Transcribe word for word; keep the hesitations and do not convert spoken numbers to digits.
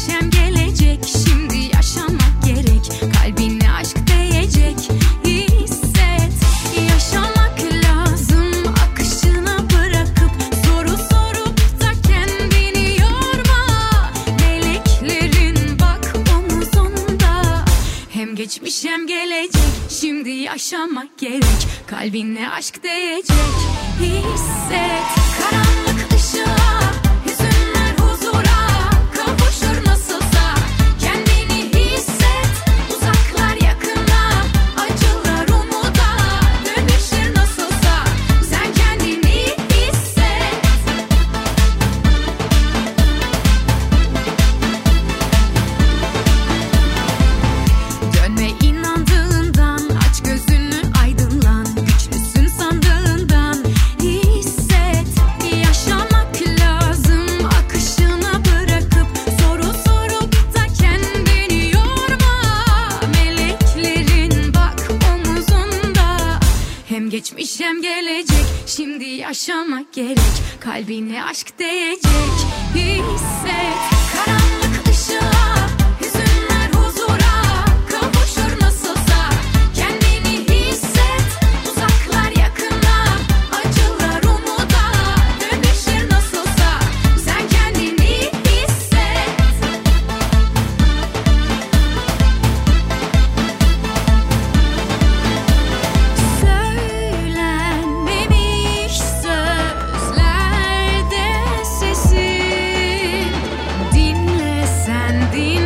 geçmişem gelecek, şimdi yaşamak gerek, kalbine aşk değecek. Hisset, yaşamak lazım, akışına bırakıp soru sorup da kendini yorma. Meleklerin bak omuzunda, hem geçmiş hem gelecek, şimdi yaşamak gerek, kalbine aşk değecek. Hisset, karanlık ışığa, hüzünler huzura kavuşur nasılsa. Kendini hisset, uzaklar yakına, acılar umuda dönüşür nasılsa. Sen kendini hisset. Dönme inandığından, aç gözünü aydınlan, güçlüsün sandığından. Hisset, yaşamak lazım, akışına bırakıp soru sorup da kendini yorma. Meleklerin bak omuzunda, hem geçmiş hem gelecek, şimdi yaşamak gerek, kalbine aşk değecek. Hisset, karanlık ışığa, hüzünler huzura kavuşur nasılsa. Kendini hisset, uzaklar yakına, acılar umuda dönüşür nasılsa. Sen kendini hisset. Söylenmemiş sözlerde sesin, dinle sen dinle.